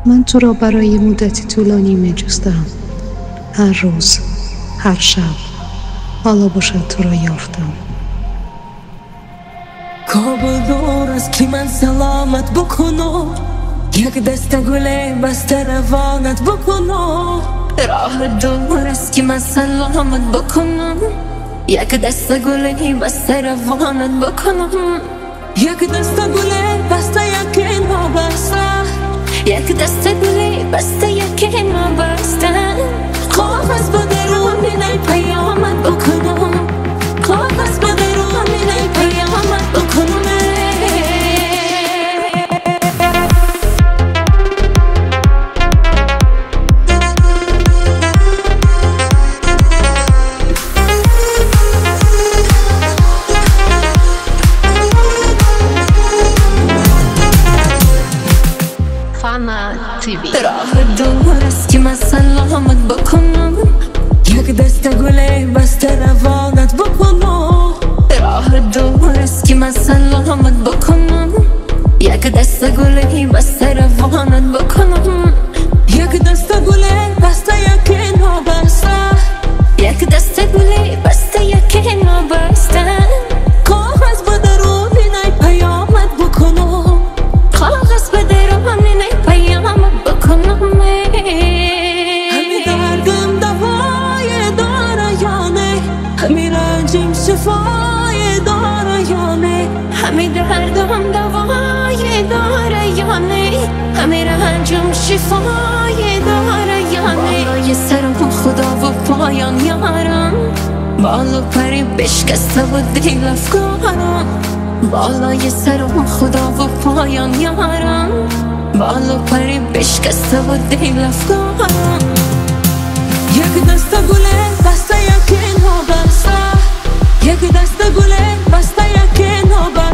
من تو را برای مدتی طولانی می‌جستم. هر روز، هر شب، حالا باشد تو را یافتم. کابل دور است که من سلامت بکنم، یک دست گل بسته روانت بکنم. راه دور است که من سلامت بکنم، یک دست گل بسته روانت بکنم. یک دست گل بسته یک نابسته، یک دست گل بسته یک نابسته. کاغذ با درون پیامت بکنم، کاغذ با درون پیامت بکنم. راه دور است که من سلامت بکنم، یک دست گل بسته روانت بکنم. راه دور است که من سلامت بکنم، یک دست گل بسته روانت بکنم. یک دست گل بسته یک نابسته، یک دست گل بسته یک نابسته. کاغذ با درون پیامت بکنم، کاغذ با درون پیامت بکنم. همین دردم دوای داره یا نه، همین رنجم شفای داره یا نه. همین دردم دوای داره یا نه، همین رنجم شفای داره یا نه. بالای سرم خدا و پایان یارم، بالا پری بشکسته و دل افکارم. بالای سرم خدا و پایان یارم، بالا پری بشکسته و دل افکارم. یک دست گل بسته یک نابسته، یک دست گل بسته یک نابسته.